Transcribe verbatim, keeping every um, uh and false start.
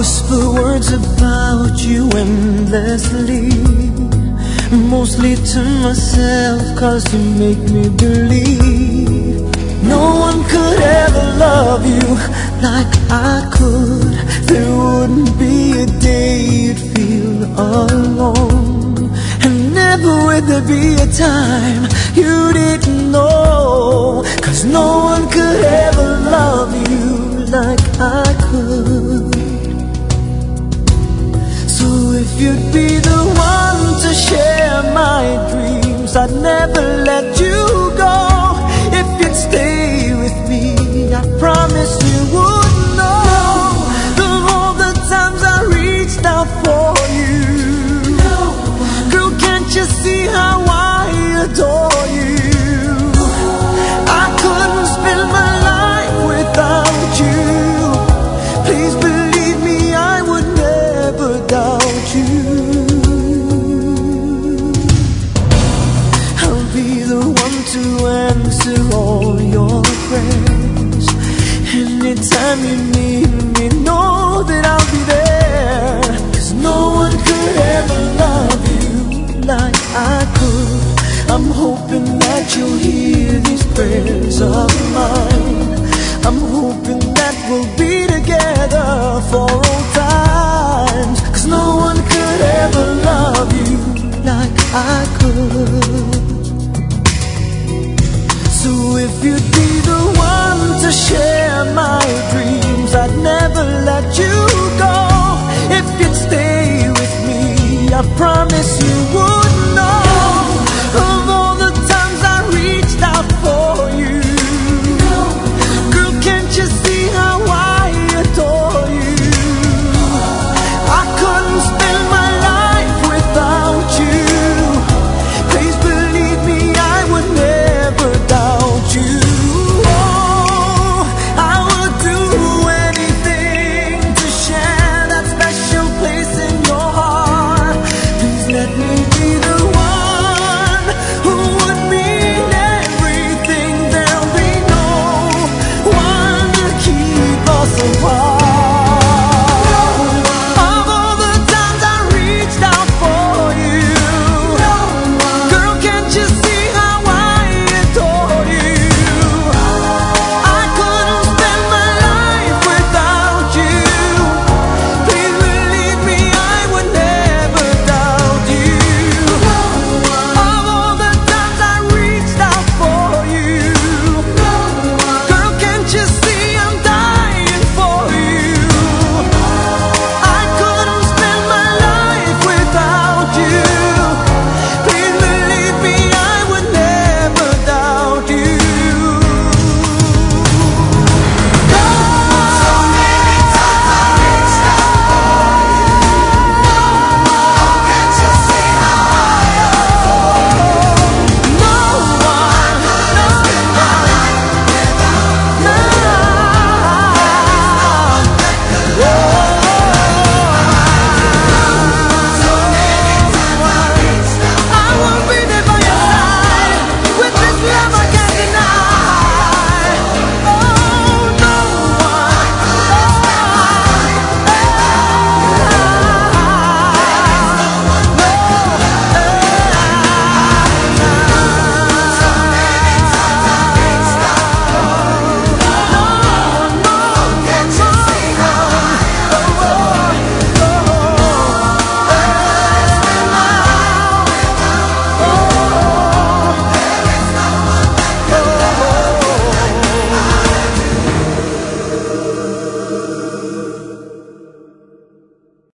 whisper words about you endlessly, mostly to myself, cause you make me believe no one could ever love you like I could. There wouldn't be a day you'd feel alone, and never would there be a time you didn't know, cause no one could ever love you like I could. So if you'd be the one to share my dreams, I'd never let you go. If you'd stay with me, I promise you would know of all the times I reached out for you. Girl, can't you see how I adore you? I couldn't spend my life without you. Please believe me, I would never doubt you. I'll be the one to answer all your prayers. Anytime you need me, know that I'll be there, cause no one could ever love you like I could. I'm hoping that you'll hear these prayers of mine. I'm hoping that we'll be together for all times, cause no one could ever love you like I could. So if you'd be the one to share my dreams, I'd never let you go. If you'd stay with me, I promise